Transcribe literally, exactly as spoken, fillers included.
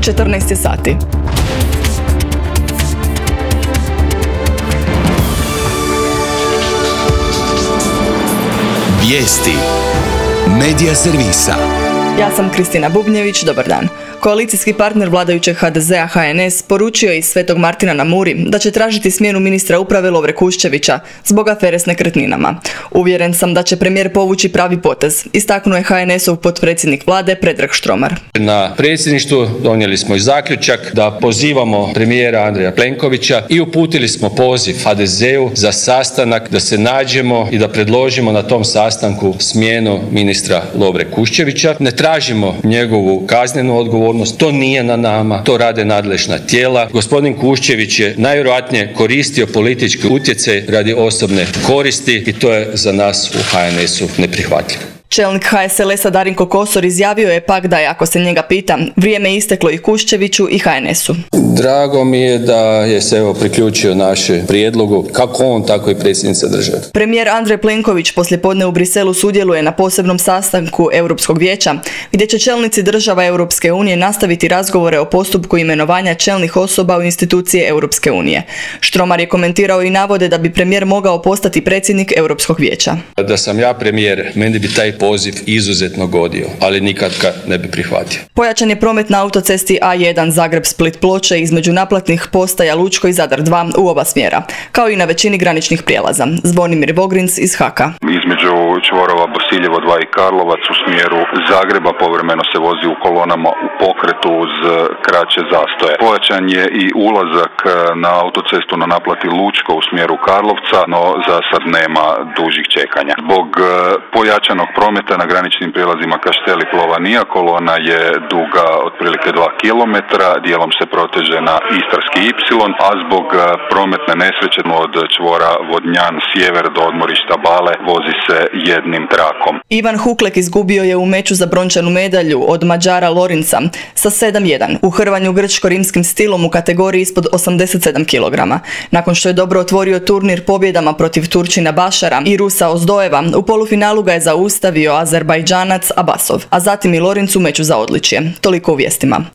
četrnaest je sati. Vijesti Medija servisa. Ja sam Kristina Bubnjević, dobar dan. Koalicijski partner vladajućeg ha de zea ha en es poručio je iz Svetog Martina na Muri da će tražiti smjenu ministra uprave Lovre Kuščevića zbog afere s nekretninama. Uvjeren sam da će premijer povući pravi potez, istaknuo je ha en esov potpredsjednik vlade Predrag Štromar. Na predsjedništvu donijeli smo i zaključak da pozivamo premijera Andreja Plenkovića i uputili smo poziv ha de zeu za sastanak da se nađemo i da predložimo na tom sastanku smjenu ministra Lovre Kuščevića. Ne tražimo njegovu kaznenu odgovornost. To nije na nama, to rade nadležna tijela. Gospodin Kuščević je najvjerojatnije koristio politički utjecaj radi osobne koristi i to je za nas u ha en esu neprihvatljivo. Čelnik ha es el esa Darinko Kosor izjavio je pak da je, ako se njega pita, vrijeme je isteklo i Kuščeviću i ha en esu. Drago mi je da je se evo priključio našem prijedlogu, kako on, tako i predsjednica države. Premijer Andrej Plenković poslijepodne u Briselu sudjeluje na posebnom sastanku Europskog vijeća, gdje će čelnici država Europske unije nastaviti razgovore o postupku imenovanja čelnih osoba u institucije Europske unije. Štromar je komentirao i navode da bi premijer mogao postati predsjednik Europskog vijeća. Da sam ja premijer, meni bi taj poziv izuzetno godio, ali nikad ga ne bi prihvatio. Pojačan je promet na autocesti a jedan Zagreb-Split-Ploče između naplatnih postaja Lučko i Zadar dva u oba smjera, kao i na većini graničnih prijelaza. Zvonimir Vogrins iz Haka. Između čvorova Bosiljevo dva i Karlovac u smjeru Zagreba povremeno se vozi u kolonama u pokretu uz kraće zastoje. Pojačan je i ulazak na autocestu na naplati Lučko u smjeru Karlovca, no za sad nema dužih čekanja. Zbog pojačanog prometa na graničnim prijelazima Kašteli Plovanija kolona je duga otprilike dva kilometra, dijelom se proteže na Istarski ipsilon, a zbog prometne nesreće od čvora Vodnjan sjever do odmorišta Bale vozi se jednim trakom. Ivan Huklek izgubio je u meču za brončanu medalju od Mađara Lorinca sa sedam jedan u hrvanju grčko-rimskim stilom u kategoriji ispod osamdeset sedam kilograma. Nakon što je dobro otvorio turnir pobjedama protiv Turčina Bašara i Rusa Ozdojeva, u polufinalu ga je zaustavio Azerbajdžanac Abasov, a zatim i Lorinc u meču za odličje. Toliko u vijestima.